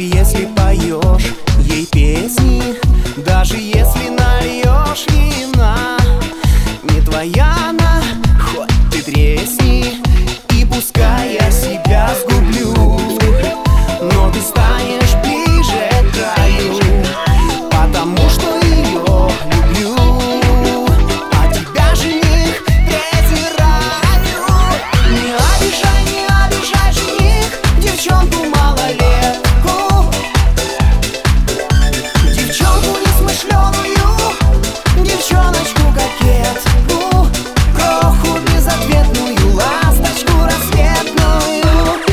если поешь ей песни, даже если нальешь вина, не твоя она, хоть ты тресни. И пускай я себя сгублю, но ты станешь ближе к краю, потому что ее люблю, а тебя жених презираю. Не обижай, жених, девчонку малолетку, девчонку несмышленую, девчоночку кокетку, кроху безответную, ласточку рассветную.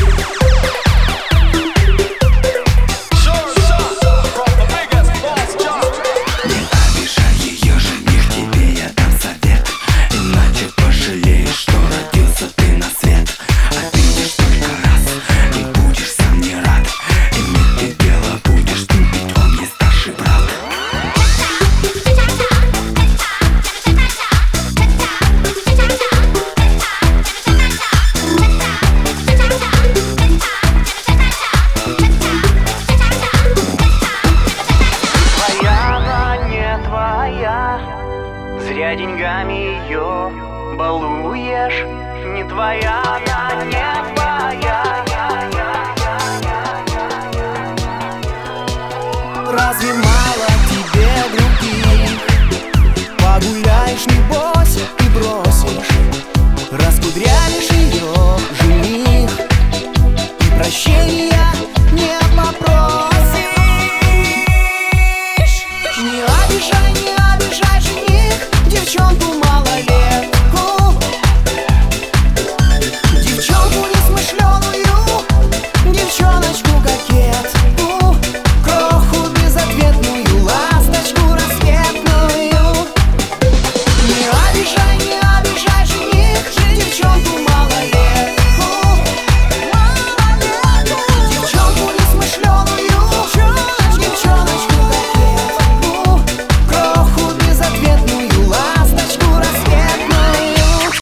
Не обижай ее, жених, тебе я дам совет, иначе пожалеешь, что родился ты на свет. Обидишь только раз и будешь сам не рад, иметь ты дело будешь ты, ведь он не старший брат. Зря деньгами ее балуешь, не твоя она, не твоя. Разве мало тебе других? Погуляешь, небось, и брось